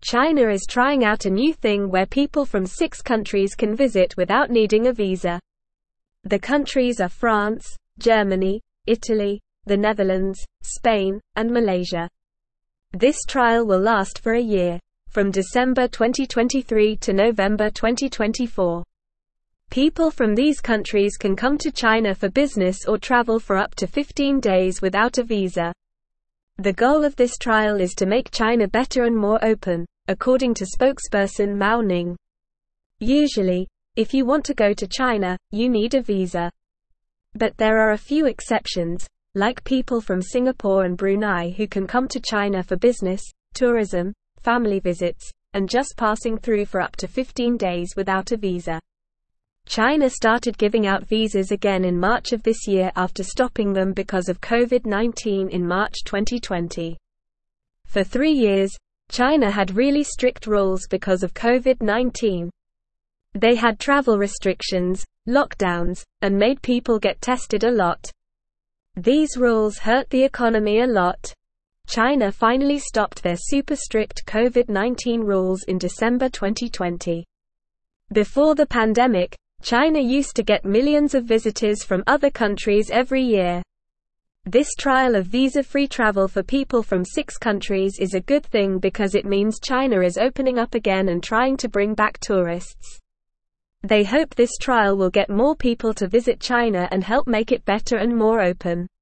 China is trying out a new thing where people from 6 countries can visit without needing a visa. The countries are France, Germany, Italy, the Netherlands, Spain, and Malaysia. This trial will last for a year, from December 2023 to November 2024. People from these countries can come to China for business or travel for up to 15 days without a visa. The goal of this trial is to make China better and more open, according to spokesperson Mao Ning. Usually, if you want to go to China, you need a visa. But there are a few exceptions, like people from Singapore and Brunei who can come to China for business, tourism, family visits, and just passing through for up to 15 days without a visa. China started giving out visas again in March of this year after stopping them because of COVID-19 in March 2020. For 3 years, China had really strict rules because of COVID-19. They had travel restrictions, lockdowns, and made people get tested a lot. These rules hurt the economy a lot. China finally stopped their super strict COVID-19 rules in December 2020. Before the pandemic, China used to get millions of visitors from other countries every year. This trial of visa-free travel for people from 6 countries is a good thing because it means China is opening up again and trying to bring back tourists. They hope this trial will get more people to visit China and help make it better and more open.